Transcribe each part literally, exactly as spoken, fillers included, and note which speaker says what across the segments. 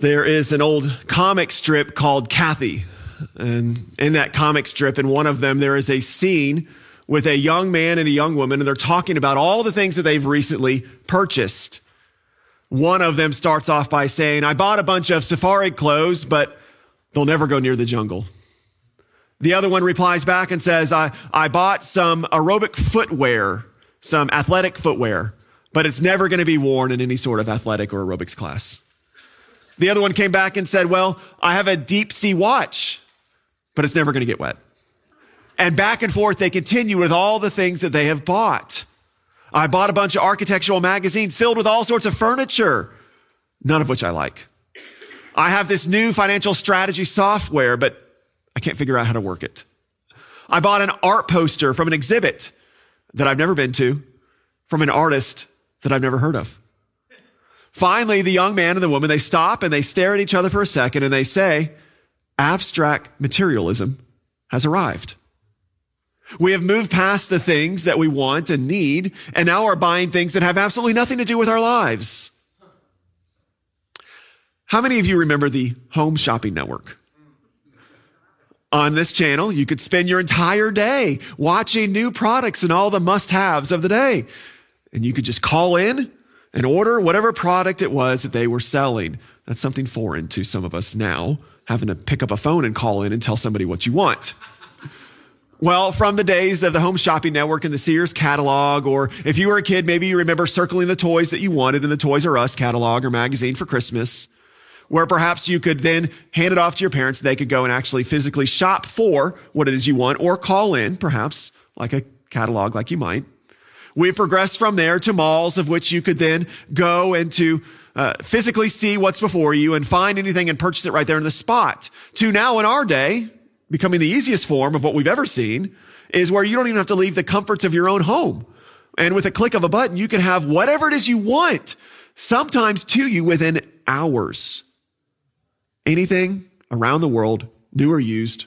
Speaker 1: There is an old comic strip called Kathy. And in that comic strip, in one of them, there is a scene with a young man and a young woman, and they're talking about all the things that they've recently purchased. One of them starts off by saying, I bought a bunch of safari clothes, but they'll never go near the jungle. The other one replies back and says, I, I bought some aerobic footwear, some athletic footwear, but it's never going to be worn in any sort of athletic or aerobics class. The other one came back and said, well, I have a deep sea watch, but it's never going to get wet. And back and forth, they continue with all the things that they have bought. I bought a bunch of architectural magazines filled with all sorts of furniture, none of which I like. I have this new financial strategy software, but I can't figure out how to work it. I bought an art poster from an exhibit that I've never been to, from an artist that I've never heard of. Finally, the young man and the woman, they stop and they stare at each other for a second and they say, abstract materialism has arrived. We have moved past the things that we want and need, and now are buying things that have absolutely nothing to do with our lives. How many of you remember the Home Shopping Network? On this channel, you could spend your entire day watching new products and all the must-haves of the day. And you could just call in and order whatever product it was that they were selling. That's something foreign to some of us now, having to pick up a phone and call in and tell somebody what you want. Well, from the days of the Home Shopping Network and the Sears catalog, or if you were a kid, maybe you remember circling the toys that you wanted in the Toys R Us catalog or magazine for Christmas, where perhaps you could then hand it off to your parents so they could go and actually physically shop for what it is you want, or call in, perhaps, like a catalog like you might. We've progressed from there to malls, of which you could then go and to uh, physically see what's before you and find anything and purchase it right there in the spot. To now in our day, becoming the easiest form of what we've ever seen, is where you don't even have to leave the comforts of your own home. And with a click of a button, you can have whatever it is you want, sometimes to you within hours. Anything around the world, new or used.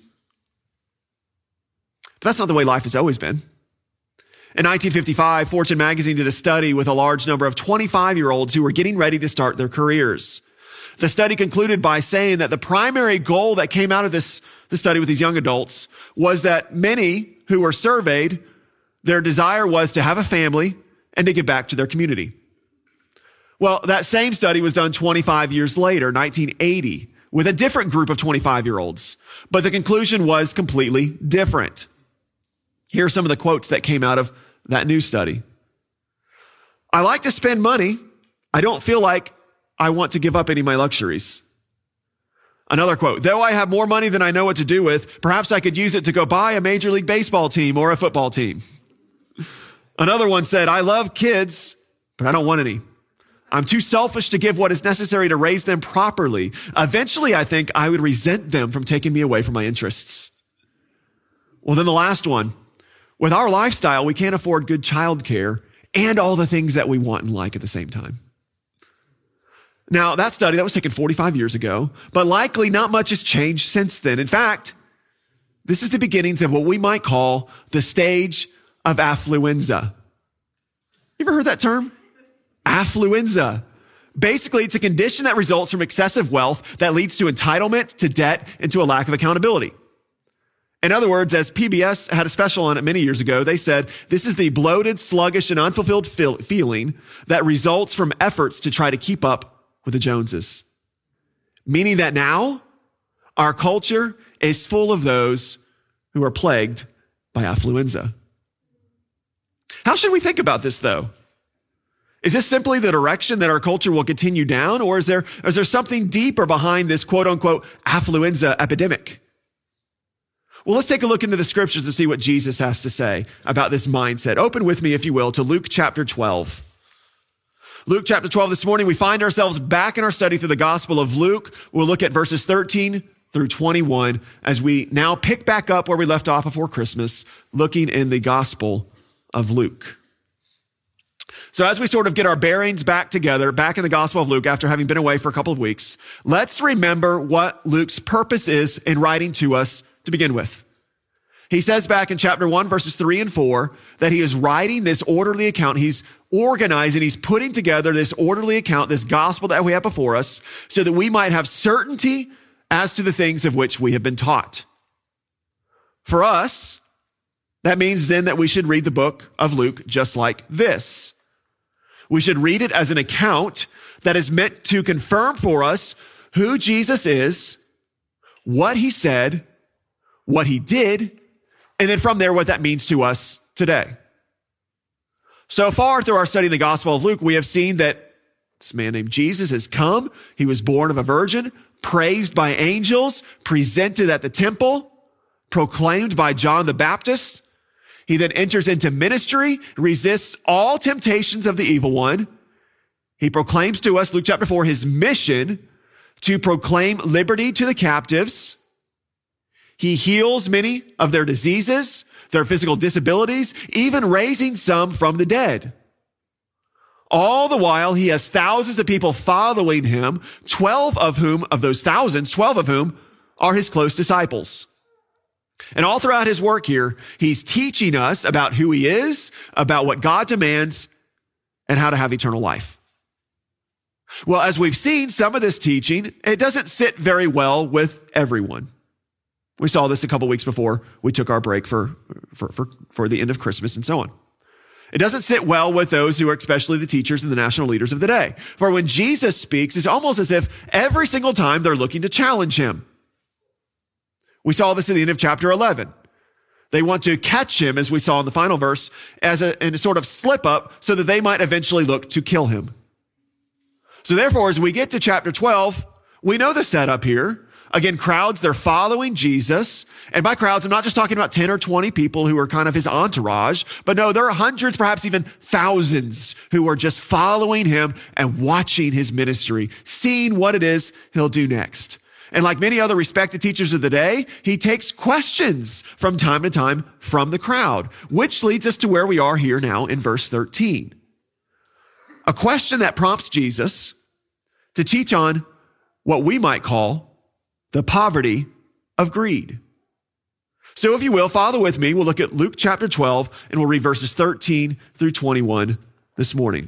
Speaker 1: But that's not the way life has always been. In nineteen fifty-five, Fortune magazine did a study with a large number of twenty-five-year-olds who were getting ready to start their careers. The study concluded by saying that the primary goal that came out of this, this study with these young adults was that many who were surveyed, their desire was to have a family and to give back to their community. Well, that same study was done twenty-five years later, nineteen eighty, with a different group of twenty-five-year-olds. But the conclusion was completely different. Here are some of the quotes that came out of that new study. I like to spend money. I don't feel like I want to give up any of my luxuries. Another quote, though I have more money than I know what to do with, perhaps I could use it to go buy a Major League Baseball team or a football team. Another one said, I love kids, but I don't want any. I'm too selfish to give what is necessary to raise them properly. Eventually, I think I would resent them from taking me away from my interests. Well, then the last one. With our lifestyle, we can't afford good childcare and all the things that we want and like at the same time. Now, that study, that was taken forty-five years ago, but likely not much has changed since then. In fact, this is the beginnings of what we might call the stage of affluenza. You ever heard that term? Affluenza. Basically, it's a condition that results from excessive wealth that leads to entitlement, to debt, and to a lack of accountability. In other words, as P B S had a special on it many years ago, they said, this is the bloated, sluggish, and unfulfilled feel- feeling that results from efforts to try to keep up with the Joneses. Meaning that now, our culture is full of those who are plagued by affluenza. How should we think about this, though? Is this simply the direction that our culture will continue down, or is there, is there something deeper behind this quote-unquote affluenza epidemic? Well, let's take a look into the scriptures to see what Jesus has to say about this mindset. Open with me, if you will, to Luke chapter twelve. Luke chapter twelve this morning, we find ourselves back in our study through the Gospel of Luke. We'll look at verses thirteen through twenty-one as we now pick back up where we left off before Christmas, looking in the Gospel of Luke. So as we sort of get our bearings back together, back in the Gospel of Luke after having been away for a couple of weeks, let's remember what Luke's purpose is in writing to us to begin with. He says back in chapter one, verses three and four, that he is writing this orderly account. He's organizing, he's putting together this orderly account, this gospel that we have before us, so that we might have certainty as to the things of which we have been taught. For us, that means then that we should read the book of Luke just like this. We should read it as an account that is meant to confirm for us who Jesus is, what he said, what he did, and then from there, what that means to us today. So far through our study of the Gospel of Luke, we have seen that this man named Jesus has come. He was born of a virgin, praised by angels, presented at the temple, proclaimed by John the Baptist. He then enters into ministry, resists all temptations of the evil one. He proclaims to us, Luke chapter four, his mission to proclaim liberty to the captives. He heals many of their diseases, their physical disabilities, even raising some from the dead. All the while, he has thousands of people following him, twelve of whom, of those thousands, twelve of whom are his close disciples. And all throughout his work here, he's teaching us about who he is, about what God demands, and how to have eternal life. Well, as we've seen, some of this teaching, it doesn't sit very well with everyone. We saw this a couple weeks before we took our break for, for, for, for the end of Christmas and so on. It doesn't sit well with those who are especially the teachers and the national leaders of the day. For when Jesus speaks, it's almost as if every single time they're looking to challenge him. We saw this at the end of chapter eleven. They want to catch him, as we saw in the final verse, as a, in a sort of slip up so that they might eventually look to kill him. So therefore, as we get to chapter twelve, we know the setup here. Again, crowds, they're following Jesus. And by crowds, I'm not just talking about ten or twenty people who are kind of his entourage, but no, there are hundreds, perhaps even thousands who are just following him and watching his ministry, seeing what it is he'll do next. And like many other respected teachers of the day, he takes questions from time to time from the crowd, which leads us to where we are here now in verse thirteen. A question that prompts Jesus to teach on what we might call the poverty of greed. So if you will, follow with me. We'll look at Luke chapter twelve and we'll read verses thirteen through twenty-one this morning.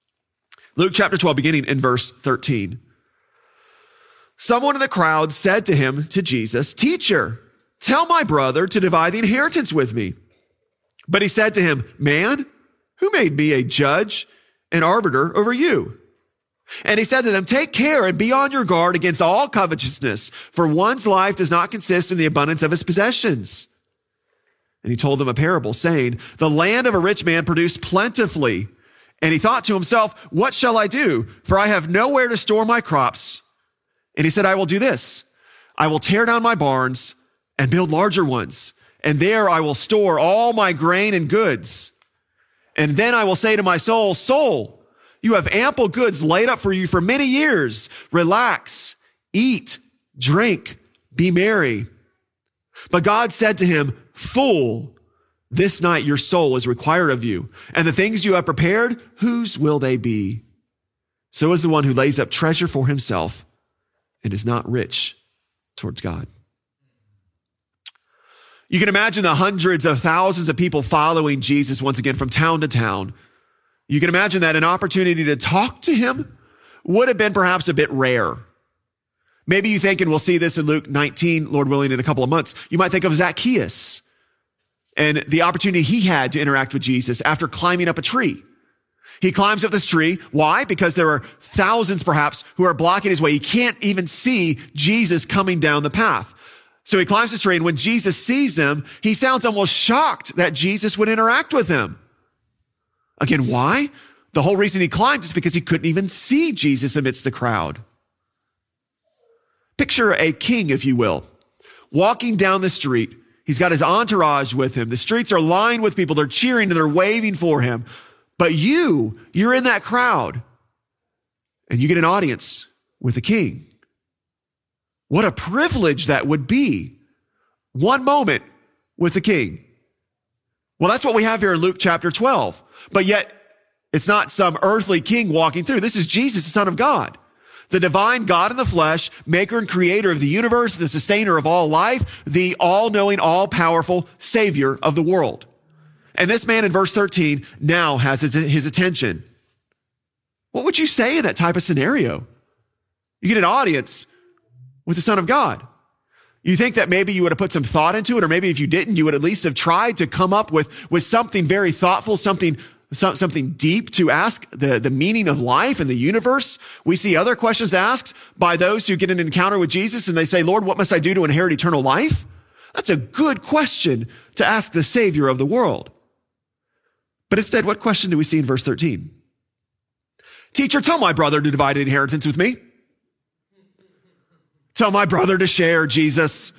Speaker 1: Luke chapter twelve, beginning in verse thirteen. Someone in the crowd said to him, to Jesus, "Teacher, tell my brother to divide the inheritance with me." But he said to him, "Man, who made me a judge and arbiter over you?" And he said to them, "Take care and be on your guard against all covetousness, for one's life does not consist in the abundance of his possessions." And he told them a parable, saying, "The land of a rich man produced plentifully. And he thought to himself, 'What shall I do? For I have nowhere to store my crops.' And he said, 'I will do this. I will tear down my barns and build larger ones, and there I will store all my grain and goods. And then I will say to my soul, soul, you have ample goods laid up for you for many years. Relax, eat, drink, be merry.' But God said to him, 'Fool, this night your soul is required of you, and the things you have prepared, whose will they be? So is the one who lays up treasure for himself and is not rich towards God.'" You can imagine the hundreds of thousands of people following Jesus once again from town to town. You can imagine that an opportunity to talk to him would have been perhaps a bit rare. Maybe you think, and we'll see this in Luke nineteen, Lord willing, in a couple of months, you might think of Zacchaeus and the opportunity he had to interact with Jesus after climbing up a tree. He climbs up this tree. Why? Because there are thousands perhaps who are blocking his way. He can't even see Jesus coming down the path. So he climbs this tree, and when Jesus sees him, he sounds almost shocked that Jesus would interact with him. Again, why? The whole reason he climbed is because he couldn't even see Jesus amidst the crowd. Picture a king, if you will, walking down the street. He's got his entourage with him. The streets are lined with people. They're cheering and they're waving for him. But you, you're in that crowd, and you get an audience with the king. What a privilege that would be. One moment with the king. Well, that's what we have here in Luke chapter twelve. But yet, it's not some earthly king walking through. This is Jesus, the Son of God, the divine God in the flesh, maker and creator of the universe, the sustainer of all life, the all-knowing, all-powerful Savior of the world. And this man in verse thirteen now has his, his attention. What would you say in that type of scenario? You get an audience with the Son of God. You think that maybe you would have put some thought into it, or maybe if you didn't, you would at least have tried to come up with, with something very thoughtful, something, some, something deep to ask the, the meaning of life and the universe. We see other questions asked by those who get an encounter with Jesus and they say, Lord, what must I do to inherit eternal life? That's a good question to ask the Savior of the world. But instead, what question do we see in verse thirteen? Teacher, tell my brother to divide the inheritance with me. Tell my brother to share, Jesus.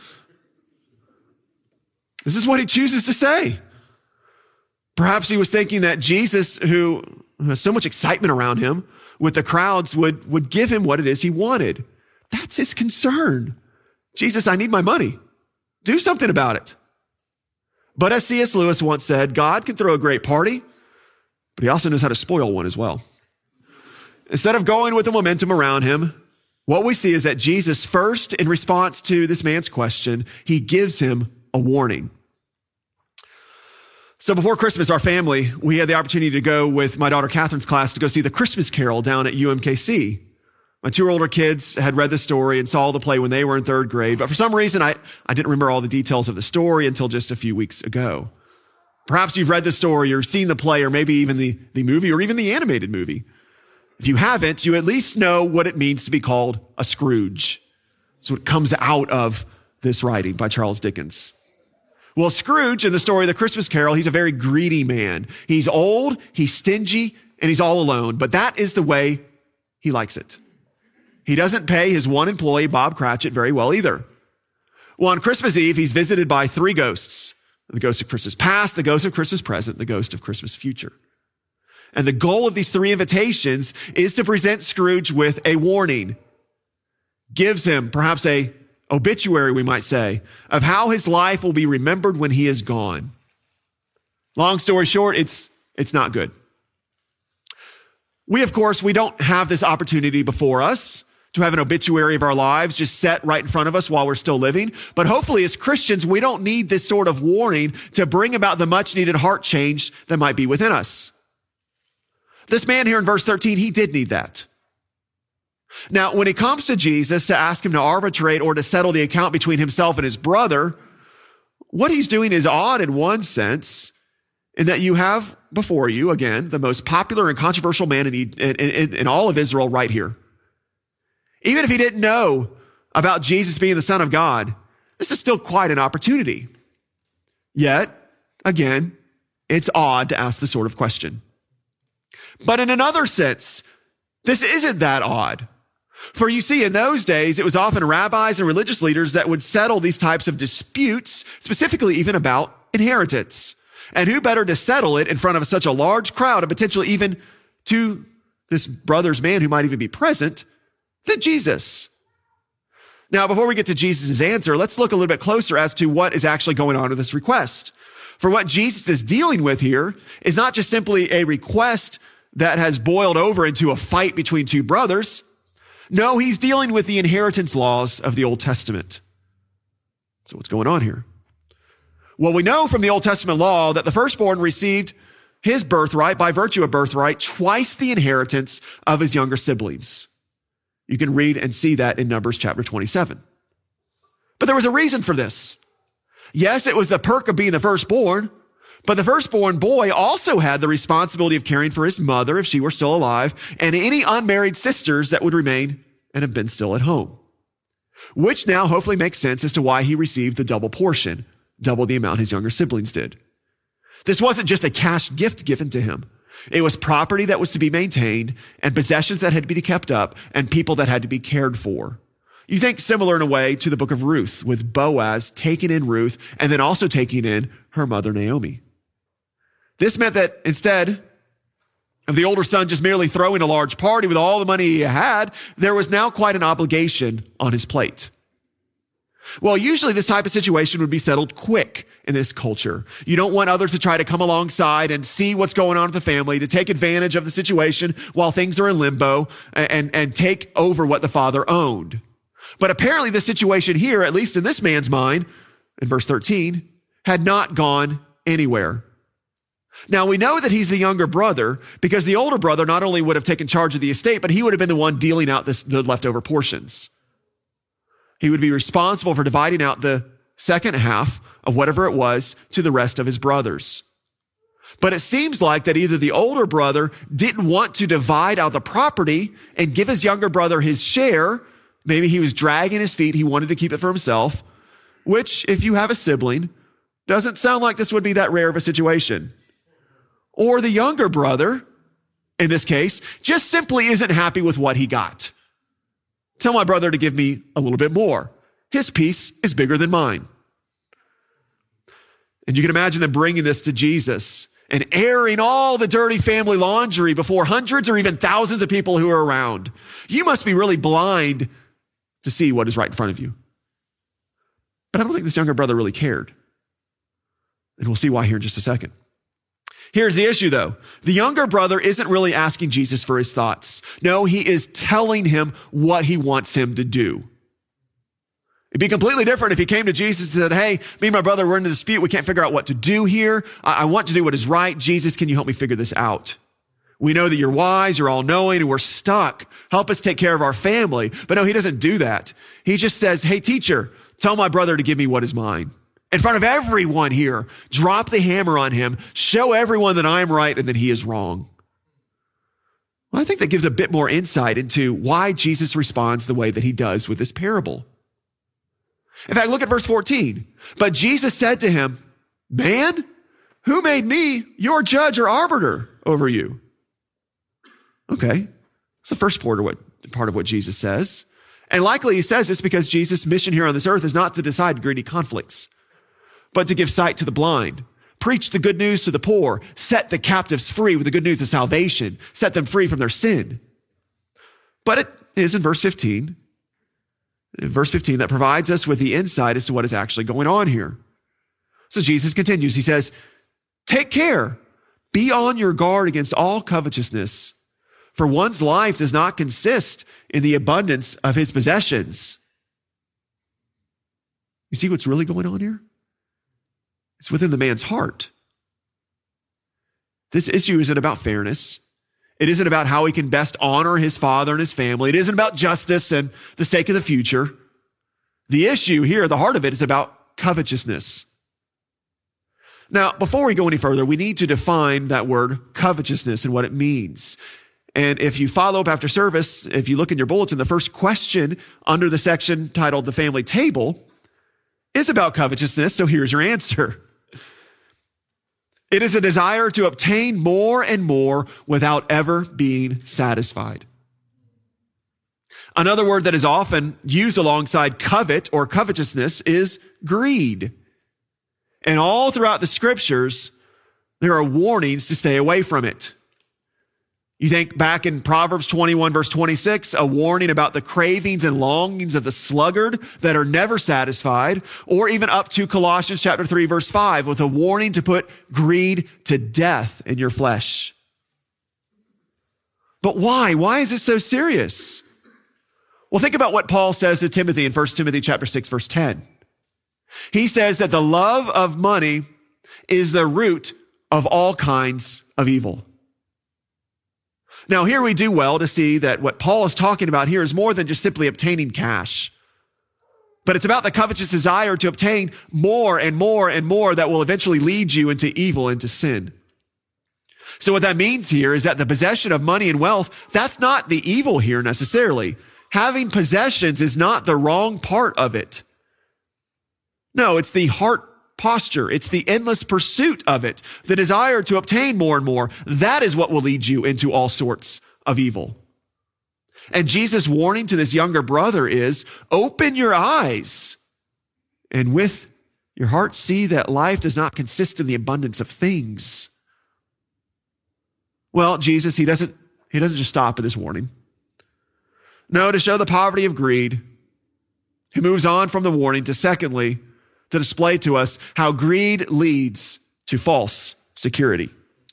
Speaker 1: This is what he chooses to say. Perhaps he was thinking that Jesus, who has so much excitement around him with the crowds, would, would give him what it is he wanted. That's his concern. Jesus, I need my money. Do something about it. But as C S Lewis once said, God can throw a great party, but he also knows how to spoil one as well. Instead of going with the momentum around him, what we see is that Jesus, first, in response to this man's question, he gives him a warning. So before Christmas, our family, we had the opportunity to go with my daughter Catherine's class to go see the Christmas Carol down at U M K C. My two older kids had read the story and saw the play when they were in third grade, but for some reason, I, I didn't remember all the details of the story until just a few weeks ago. Perhaps you've read the story or seen the play or maybe even the, the movie or even the animated movie. If you haven't, you at least know what it means to be called a Scrooge. That's what comes out of this writing by Charles Dickens. Well, Scrooge in the story of the Christmas Carol, he's a very greedy man. He's old, he's stingy, and he's all alone. But that is the way he likes it. He doesn't pay his one employee, Bob Cratchit, very well either. Well, on Christmas Eve, he's visited by three ghosts. The ghost of Christmas past, the ghost of Christmas present, the ghost of Christmas future. And the goal of these three invitations is to present Scrooge with a warning. Gives him perhaps a obituary, we might say, of how his life will be remembered when he is gone. Long story short, it's, it's not good. We, of course, we don't have this opportunity before us to have an obituary of our lives just set right in front of us while we're still living. But hopefully as Christians, we don't need this sort of warning to bring about the much needed heart change that might be within us. This man here in verse thirteen, he did need that. Now, when it comes to Jesus to ask him to arbitrate or to settle the account between himself and his brother, what he's doing is odd in one sense, in that you have before you, again, the most popular and controversial man in, in, in, in all of Israel right here. Even if he didn't know about Jesus being the Son of God, this is still quite an opportunity. Yet, again, it's odd to ask this sort of question. But in another sense, this isn't that odd. For you see, in those days, it was often rabbis and religious leaders that would settle these types of disputes, specifically even about inheritance. And who better to settle it in front of such a large crowd and potentially even to this brother's man who might even be present than Jesus? Now, before we get to Jesus' answer, let's look a little bit closer as to what is actually going on with this request. For what Jesus is dealing with here is not just simply a request that has boiled over into a fight between two brothers. No, he's dealing with the inheritance laws of the Old Testament. So what's going on here? Well, we know from the Old Testament law that the firstborn received his birthright by virtue of birthright, twice the inheritance of his younger siblings. You can read and see that in Numbers chapter twenty-seven. But there was a reason for this. Yes, it was the perk of being the firstborn, but the firstborn boy also had the responsibility of caring for his mother if she were still alive, and any unmarried sisters that would remain and have been still at home. Which now hopefully makes sense as to why he received the double portion, double the amount his younger siblings did. This wasn't just a cash gift given to him. It was property that was to be maintained and possessions that had to be kept up and people that had to be cared for. You think similar in a way to the book of Ruth, with Boaz taking in Ruth and then also taking in her mother Naomi. This meant that instead of the older son just merely throwing a large party with all the money he had, there was now quite an obligation on his plate. Well, usually this type of situation would be settled quick in this culture. You don't want others to try to come alongside and see what's going on with the family, to take advantage of the situation while things are in limbo and, and take over what the father owned. But apparently the situation here, at least in this man's mind, in verse thirteen, had not gone anywhere. Now, we know that he's the younger brother because the older brother not only would have taken charge of the estate, but he would have been the one dealing out this, the leftover portions. He would be responsible for dividing out the second half of whatever it was to the rest of his brothers. But it seems like that either the older brother didn't want to divide out the property and give his younger brother his share. Maybe he was dragging his feet. He wanted to keep it for himself, which, if you have a sibling, doesn't sound like this would be that rare of a situation. Or the younger brother, in this case, just simply isn't happy with what he got. Tell my brother to give me a little bit more. His piece is bigger than mine. And you can imagine them bringing this to Jesus and airing all the dirty family laundry before hundreds or even thousands of people who are around. You must be really blind to see what is right in front of you. But I don't think this younger brother really cared. And we'll see why here in just a second. Here's the issue, though. The younger brother isn't really asking Jesus for his thoughts. No, he is telling him what he wants him to do. It'd be completely different if he came to Jesus and said, hey, me and my brother, we're in a dispute. We can't figure out what to do here. I, I want to do what is right. Jesus, can you help me figure this out? We know that you're wise, you're all-knowing, and we're stuck. Help us take care of our family. But no, he doesn't do that. He just says, hey, teacher, tell my brother to give me what is mine. In front of everyone here, drop the hammer on him, show everyone that I'm right and that he is wrong. Well, I think that gives a bit more insight into why Jesus responds the way that he does with this parable. In fact, look at verse fourteen. But Jesus said to him, man, who made me your judge or arbiter over you? Okay, that's the first part of what, part of what Jesus says. And likely he says this because Jesus' mission here on this earth is not to decide greedy conflicts, but to give sight to the blind, preach the good news to the poor, set the captives free with the good news of salvation, set them free from their sin. But it is in verse fifteen, in verse fifteen that provides us with the insight as to what is actually going on here. So Jesus continues. He says, take care, be on your guard against all covetousness, for one's life does not consist in the abundance of his possessions. You see what's really going on here? It's within the man's heart. This issue isn't about fairness. It isn't about how he can best honor his father and his family. It isn't about justice and the sake of the future. The issue here, the heart of it, is about covetousness. Now, before we go any further, we need to define that word covetousness and what it means. And if you follow up after service, if you look in your bulletin, the first question under the section titled The Family Table is about covetousness. So here's your answer. It is a desire to obtain more and more without ever being satisfied. Another word that is often used alongside covet or covetousness is greed. And all throughout the scriptures, there are warnings to stay away from it. You think back in Proverbs twenty-one, verse twenty-six, a warning about the cravings and longings of the sluggard that are never satisfied, or even up to Colossians chapter three, verse five, with a warning to put greed to death in your flesh. But why? Why is it so serious? Well, think about what Paul says to Timothy in First Timothy chapter six, verse ten. He says that the love of money is the root of all kinds of evil. Now, here we do well to see that what Paul is talking about here is more than just simply obtaining cash, but it's about the covetous desire to obtain more and more and more that will eventually lead you into evil, into sin. So what that means here is that the possession of money and wealth, that's not the evil here necessarily. Having possessions is not the wrong part of it. No, it's the heart posture. It's the endless pursuit of it, the desire to obtain more and more. That is what will lead you into all sorts of evil. And Jesus' warning to this younger brother is, open your eyes and with your heart see that life does not consist in the abundance of things. Well, Jesus, he doesn't, he doesn't just stop at this warning. No, to show the poverty of greed, he moves on from the warning to secondly, to display to us how greed leads to false security.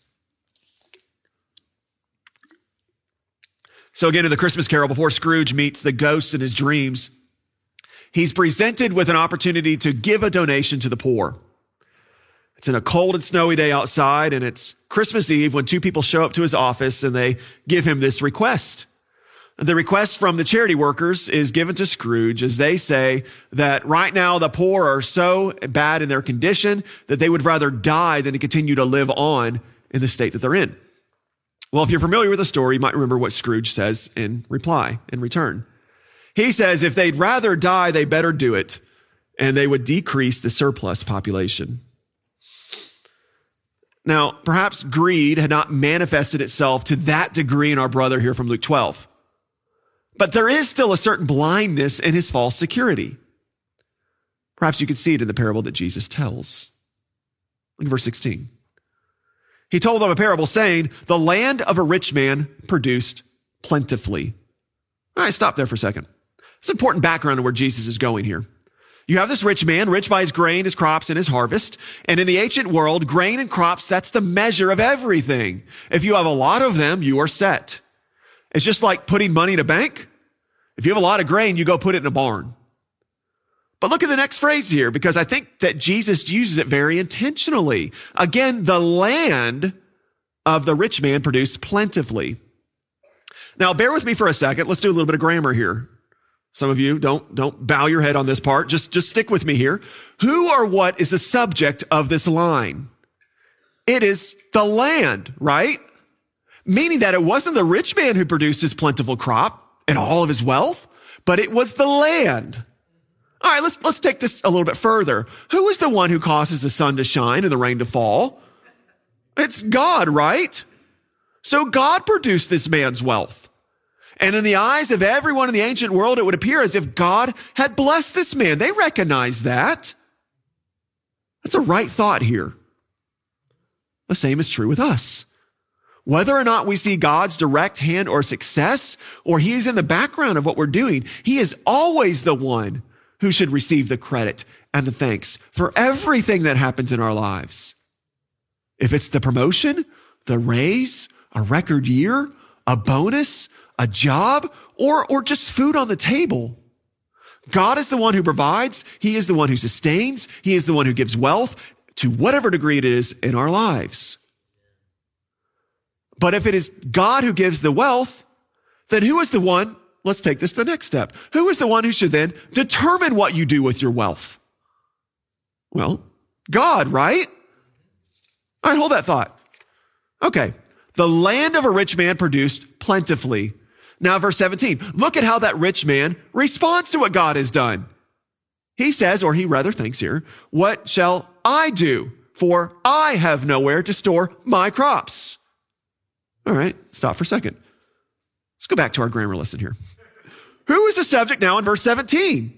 Speaker 1: So again, in the Christmas Carol, before Scrooge meets the ghosts in his dreams, he's presented with an opportunity to give a donation to the poor. It's in a cold and snowy day outside, and it's Christmas Eve when two people show up to his office and they give him this request. The request from the charity workers is given to Scrooge as they say that right now the poor are so bad in their condition that they would rather die than to continue to live on in the state that they're in. Well, if you're familiar with the story, you might remember what Scrooge says in reply, in return. He says if they'd rather die, they better do it, and they would decrease the surplus population. Now, perhaps greed had not manifested itself to that degree in our brother here from Luke twelve. But there is still a certain blindness in his false security. Perhaps you could see it in the parable that Jesus tells. Look at verse sixteen. He told them a parable saying, the land of a rich man produced plentifully. All right, stop there for a second. It's important background to where Jesus is going here. You have this rich man, rich by his grain, his crops, and his harvest. And in the ancient world, grain and crops, that's the measure of everything. If you have a lot of them, you are set. It's just like putting money in a bank. If you have a lot of grain, you go put it in a barn. But look at the next phrase here, because I think that Jesus uses it very intentionally. Again, the land of the rich man produced plentifully. Now, bear with me for a second. Let's do a little bit of grammar here. Some of you don't, don't bow your head on this part. Just, just stick with me here. Who or what is the subject of this line? It is the land, right? Meaning that it wasn't the rich man who produced his plentiful crop and all of his wealth, but it was the land. All right, let's, let's take this a little bit further. Who is the one who causes the sun to shine and the rain to fall? It's God, right? So God produced this man's wealth. And in the eyes of everyone in the ancient world, it would appear as if God had blessed this man. They recognize that. That's a right thought here. The same is true with us. Whether or not we see God's direct hand or success, or he is in the background of what we're doing, he is always the one who should receive the credit and the thanks for everything that happens in our lives. If it's the promotion, the raise, a record year, a bonus, a job, or, or just food on the table, God is the one who provides. He is the one who sustains. He is the one who gives wealth to whatever degree it is in our lives. But if it is God who gives the wealth, then who is the one? Let's take this to the next step. Who is the one who should then determine what you do with your wealth? Well, God, right? All right, hold that thought. Okay. The land of a rich man produced plentifully. Now, verse seventeen, look at how that rich man responds to what God has done. He says, or he rather thinks here, what shall I do? For I have nowhere to store my crops. All right, stop for a second. Let's go back to our grammar lesson here. Who is the subject now in verse seventeen?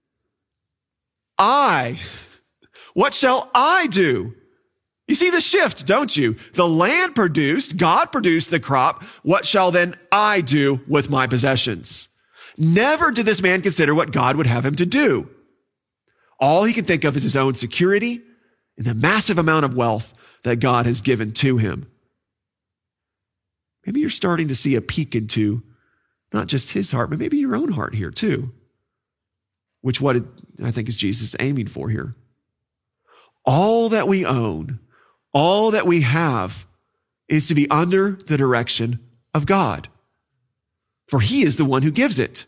Speaker 1: I. What shall I do? You see the shift, don't you? The land produced, God produced the crop. What shall then I do with my possessions? Never did this man consider what God would have him to do. All he can think of is his own security and the massive amount of wealth that God has given to him. Maybe you're starting to see a peek into not just his heart, but maybe your own heart here too, which what I think is Jesus aiming for here. All that we own, all that we have is to be under the direction of God, for he is the one who gives it.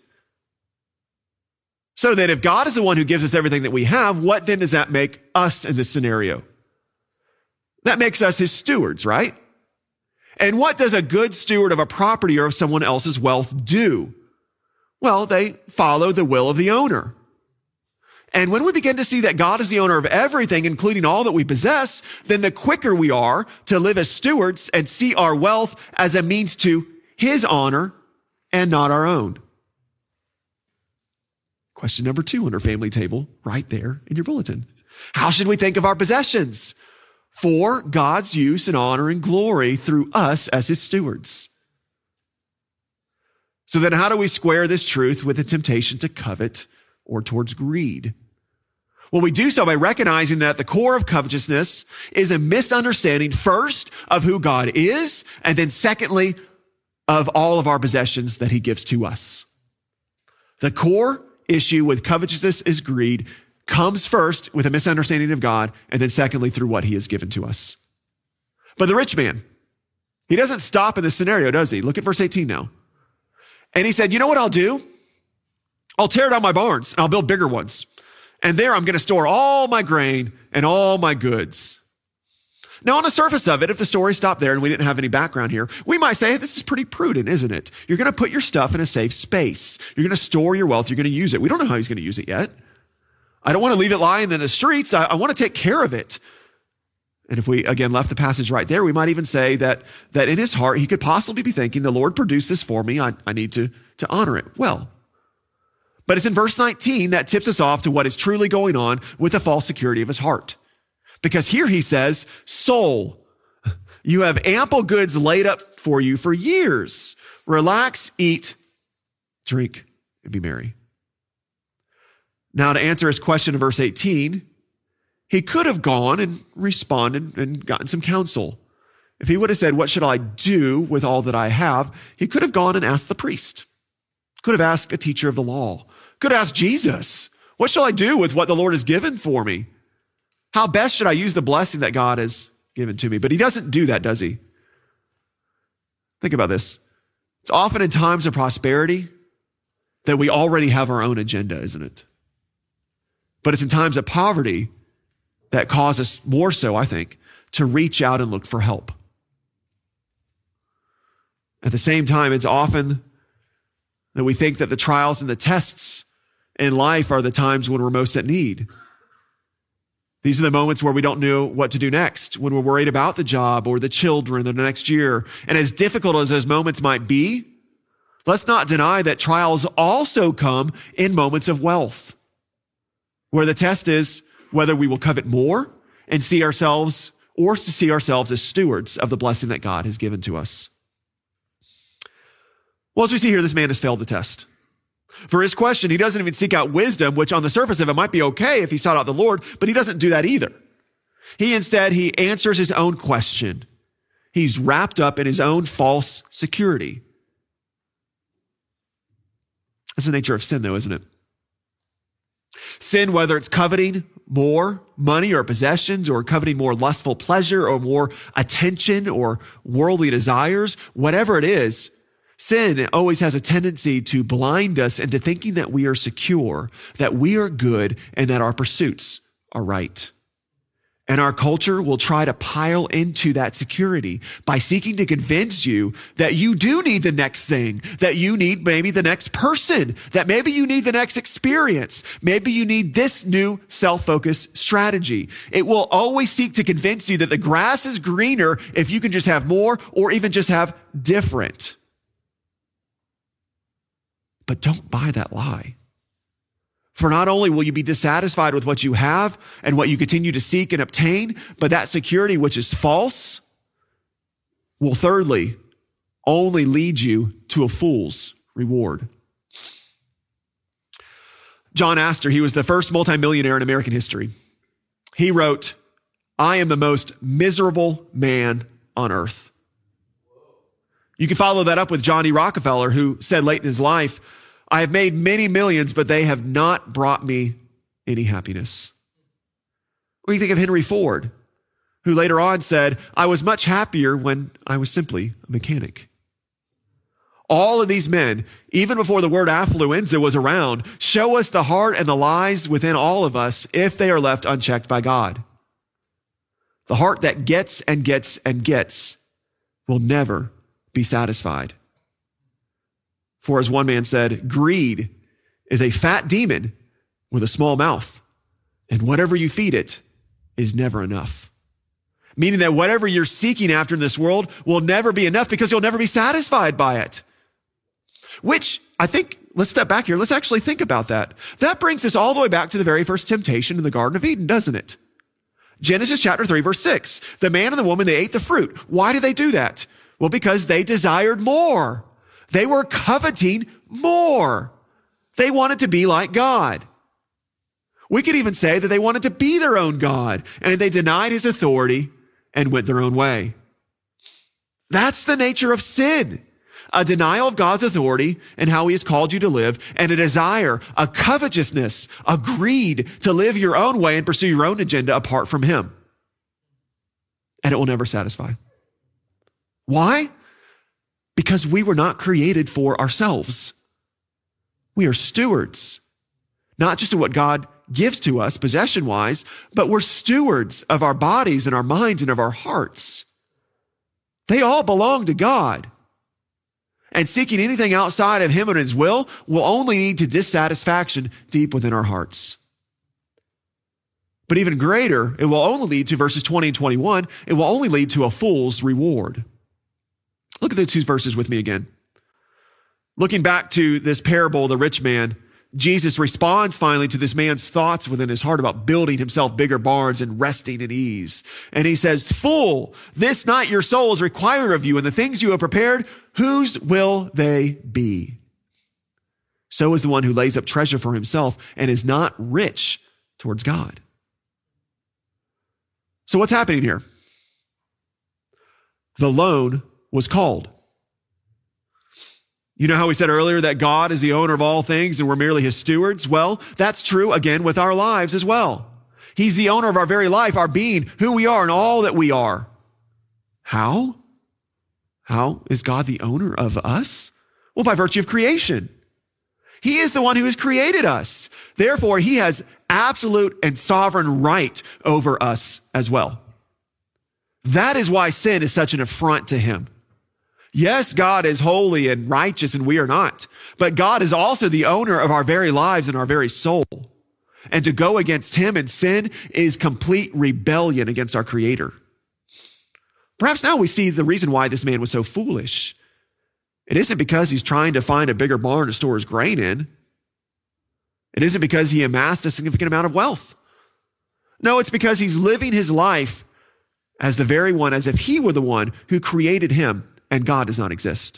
Speaker 1: So that if God is the one who gives us everything that we have, what then does that make us in this scenario? That makes us his stewards, right? And what does a good steward of a property or of someone else's wealth do? Well, they follow the will of the owner. And when we begin to see that God is the owner of everything, including all that we possess, then the quicker we are to live as stewards and see our wealth as a means to his honor and not our own. Question number two on our family table, right there in your bulletin. How should we think of our possessions? For God's use and honor and glory through us as his stewards. So then how do we square this truth with the temptation to covet or towards greed? Well, we do so by recognizing that the core of covetousness is a misunderstanding first of who God is, and then secondly, of all of our possessions that he gives to us. The core issue with covetousness is greed. comes first with a misunderstanding of God, and then secondly, through what he has given to us. But the rich man, he doesn't stop in this scenario, does he? Look at verse eighteen now. And he said, you know what I'll do? I'll tear down my barns and I'll build bigger ones. And there I'm going to store all my grain and all my goods. Now, on the surface of it, if the story stopped there and we didn't have any background here, we might say, this is pretty prudent, isn't it? You're going to put your stuff in a safe space. You're going to store your wealth. You're going to use it. We don't know how he's going to use it yet. I don't want to leave it lying in the streets. I, I want to take care of it. And if we, again, left the passage right there, we might even say that, that in his heart, he could possibly be thinking, the Lord produced this for me. I, I need to, to honor it well. But it's in verse nineteen that tips us off to what is truly going on with the false security of his heart. Because here he says, soul, you have ample goods laid up for you for years. Relax, eat, drink, and be merry. Now, to answer his question in verse eighteen, he could have gone and responded and gotten some counsel. If he would have said, what should I do with all that I have? He could have gone and asked the priest. Could have asked a teacher of the law. Could have asked Jesus, what shall I do with what the Lord has given for me? How best should I use the blessing that God has given to me? But he doesn't do that, does he? Think about this. It's often in times of prosperity that we already have our own agenda, isn't it? But it's in times of poverty that cause us more so, I think, to reach out and look for help. At the same time, it's often that we think that the trials and the tests in life are the times when we're most at need. These are the moments where we don't know what to do next, when we're worried about the job or the children or the next year. And as difficult as those moments might be, let's not deny that trials also come in moments of wealth, where the test is whether we will covet more and see ourselves or to see ourselves as stewards of the blessing that God has given to us. Well, as we see here, this man has failed the test. For his question, he doesn't even seek out wisdom, which on the surface of it might be okay if he sought out the Lord, but he doesn't do that either. He instead, he answers his own question. He's wrapped up in his own false security. That's the nature of sin, though, isn't it? Sin, whether it's coveting more money or possessions or coveting more lustful pleasure or more attention or worldly desires, whatever it is, sin always has a tendency to blind us into thinking that we are secure, that we are good, and that our pursuits are right. And our culture will try to pile into that security by seeking to convince you that you do need the next thing, that you need maybe the next person, that maybe you need the next experience. Maybe you need this new self-focused strategy. It will always seek to convince you that the grass is greener if you can just have more or even just have different. But don't buy that lie. For not only will you be dissatisfied with what you have and what you continue to seek and obtain, but that security, which is false, will thirdly only lead you to a fool's reward. John Astor, he was the first multimillionaire in American history. He wrote, I am the most miserable man on earth. You can follow that up with John D. Rockefeller, who said late in his life, I have made many millions, but they have not brought me any happiness. Or you think of Henry Ford, who later on said, I was much happier when I was simply a mechanic. All of these men, even before the word affluenza was around, show us the heart and the lies within all of us if they are left unchecked by God. The heart that gets and gets and gets will never be satisfied. For as one man said, greed is a fat demon with a small mouth, and whatever you feed it is never enough. Meaning that whatever you're seeking after in this world will never be enough because you'll never be satisfied by it. Which I think, let's step back here. Let's actually think about that. That brings us all the way back to the very first temptation in the Garden of Eden, doesn't it? Genesis chapter three, verse six. The man and the woman, they ate the fruit. Why did they do that? Well, because they desired more. They were coveting more. They wanted to be like God. We could even say that they wanted to be their own God, and they denied his authority and went their own way. That's the nature of sin. a denial of God's authority and how he has called you to live, and a desire, a covetousness, a greed to live your own way and pursue your own agenda apart from him. And it will never satisfy. Why? Because we were not created for ourselves. We are stewards, not just of what God gives to us possession-wise, but we're stewards of our bodies and our minds and of our hearts. They all belong to God. And seeking anything outside of him and his will will only lead to dissatisfaction deep within our hearts. But even greater, it will only lead to verses twenty and twenty-one, it will only lead to a fool's reward. Look at the two verses with me again. Looking back to this parable, the rich man, Jesus responds finally to this man's thoughts within his heart about building himself bigger barns and resting at ease. And he says, "Fool, this night your soul is required of you, and the things you have prepared, whose will they be? So is the one who lays up treasure for himself and is not rich towards God." So what's happening here? The loan was called. You know how we said earlier that God is the owner of all things and we're merely his stewards? Well, that's true again with our lives as well. He's the owner of our very life, our being, who we are, and all that we are. How? How is God the owner of us? Well, by virtue of creation. He is the one who has created us. Therefore, he has absolute and sovereign right over us as well. That is why sin is such an affront to him. Yes, God is holy and righteous and we are not, but God is also the owner of our very lives and our very soul. And to go against him in sin is complete rebellion against our Creator. Perhaps now we see the reason why this man was so foolish. It isn't because he's trying to find a bigger barn to store his grain in. It isn't because he amassed a significant amount of wealth. No, it's because he's living his life as the very one, as if he were the one who created him and God does not exist.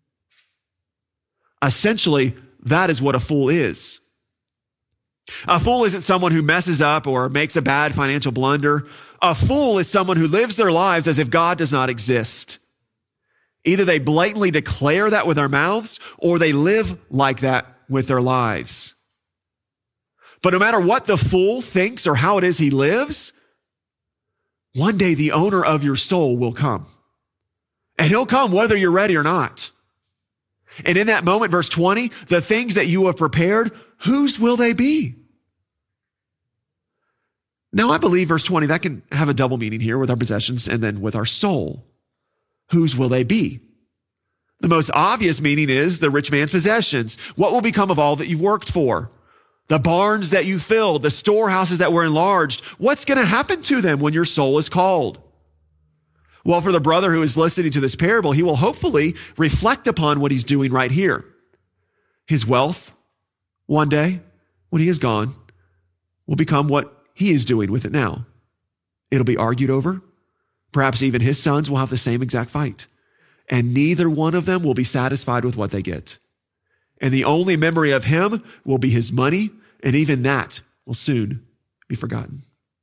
Speaker 1: Essentially, that is what a fool is. A fool isn't someone who messes up or makes a bad financial blunder. A fool is someone who lives their lives as if God does not exist. Either they blatantly declare that with their mouths or they live like that with their lives. But no matter what the fool thinks or how it is he lives, one day the owner of your soul will come. And he'll come whether you're ready or not. And in that moment, verse twenty, the things that you have prepared, whose will they be? Now, I believe verse twenty, that can have a double meaning here with our possessions and then with our soul. Whose will they be? The most obvious meaning is the rich man's possessions. What will become of all that you've worked for? The barns that you filled, the storehouses that were enlarged. What's going to happen to them when your soul is called? Well, for the brother who is listening to this parable, he will hopefully reflect upon what he's doing right here. His wealth, one day, when he is gone, will become what he is doing with it now. It'll be argued over. Perhaps even his sons will have the same exact fight. And neither one of them will be satisfied with what they get. And the only memory of him will be his money, and even that will soon be forgotten.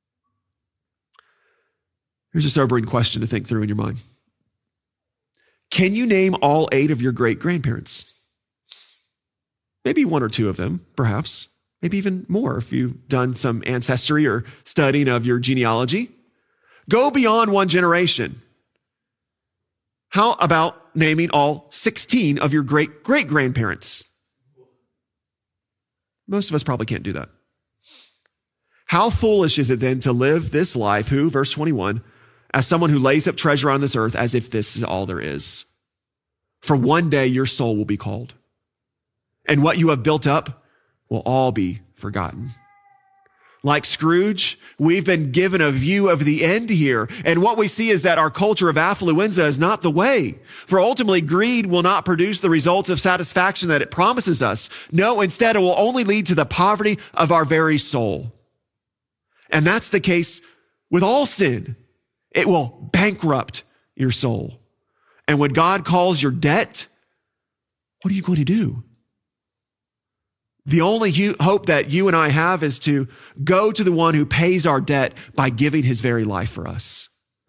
Speaker 1: Here's a sobering question to think through in your mind. Can you name all eight of your great-grandparents? Maybe one or two of them, perhaps. Maybe even more if you've done some ancestry or studying of your genealogy. Go beyond one generation. How about naming all sixteen of your great-great-grandparents? Most of us probably can't do that. How foolish is it then to live this life, who, verse twenty-one, as someone who lays up treasure on this earth as if this is all there is. For one day your soul will be called, and what you have built up will all be forgotten. Like Scrooge, we've been given a view of the end here, and what we see is that our culture of affluenza is not the way. For ultimately, greed will not produce the results of satisfaction that it promises us. No, instead, it will only lead to the poverty of our very soul. And that's the case with all sin. It will bankrupt your soul. And when God calls your debt, what are you going to do? The only hope that you and I have is to go to the one who pays our debt by giving his very life for us.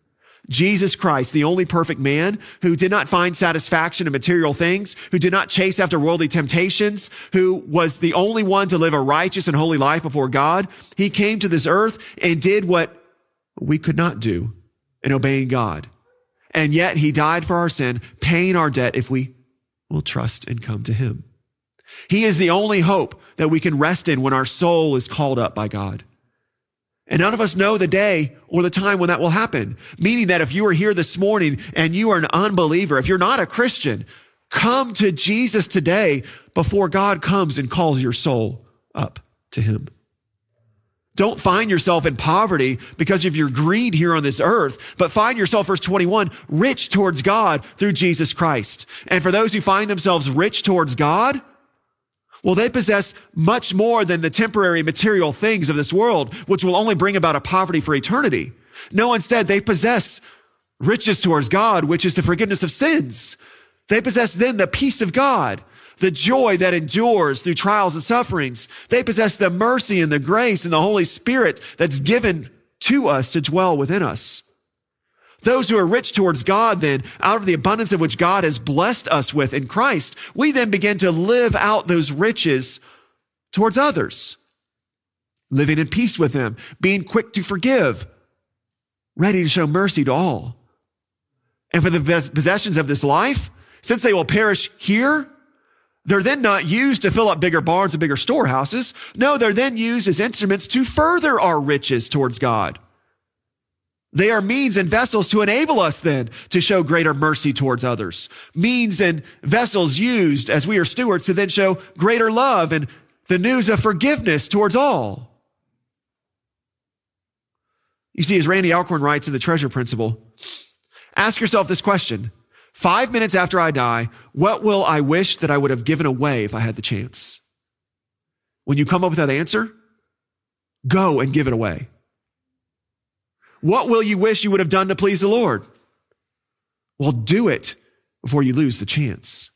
Speaker 1: Jesus Christ, the only perfect man who did not find satisfaction in material things, who did not chase after worldly temptations, who was the only one to live a righteous and holy life before God. He came to this earth and did what we could not do in obeying God. And yet he died for our sin, paying our debt if we will trust and come to him. He is the only hope that we can rest in when our soul is called up by God. And none of us know the day or the time when that will happen. Meaning that if you are here this morning and you are an unbeliever, if you're not a Christian, come to Jesus today before God comes and calls your soul up to him. Don't find yourself in poverty because of your greed here on this earth, but find yourself, verse twenty-one, rich towards God through Jesus Christ. And for those who find themselves rich towards God, well, they possess much more than the temporary material things of this world, which will only bring about a poverty for eternity. No, instead, they possess riches towards God, which is the forgiveness of sins. They possess then the peace of God, the joy that endures through trials and sufferings. They possess the mercy and the grace and the Holy Spirit that's given to us to dwell within us. Those who are rich towards God, then, out of the abundance of which God has blessed us with in Christ, we then begin to live out those riches towards others, living in peace with them, being quick to forgive, ready to show mercy to all. And for the possessions of this life, since they will perish here, they're then not used to fill up bigger barns and bigger storehouses. No, they're then used as instruments to further our riches towards God. They are means and vessels to enable us then to show greater mercy towards others. Means and vessels used as we are stewards to then show greater love and the news of forgiveness towards all. You see, as Randy Alcorn writes in The Treasure Principle, ask yourself this question. Five minutes after I die, what will I wish that I would have given away if I had the chance? When you come up with that answer, go and give it away. What will you wish you would have done to please the Lord? Well, do it before you lose the chance.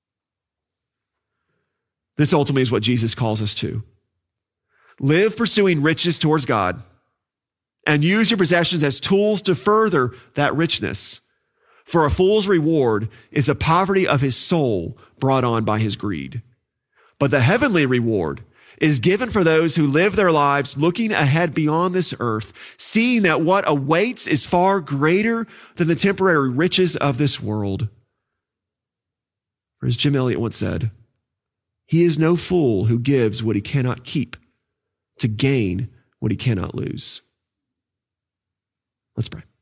Speaker 1: This ultimately is what Jesus calls us to. Live pursuing riches towards God and use your possessions as tools to further that richness. For a fool's reward is the poverty of his soul brought on by his greed. But the heavenly reward is given for those who live their lives looking ahead beyond this earth, seeing that what awaits is far greater than the temporary riches of this world. For as Jim Elliot once said, he is no fool who gives what he cannot keep to gain what he cannot lose. Let's pray.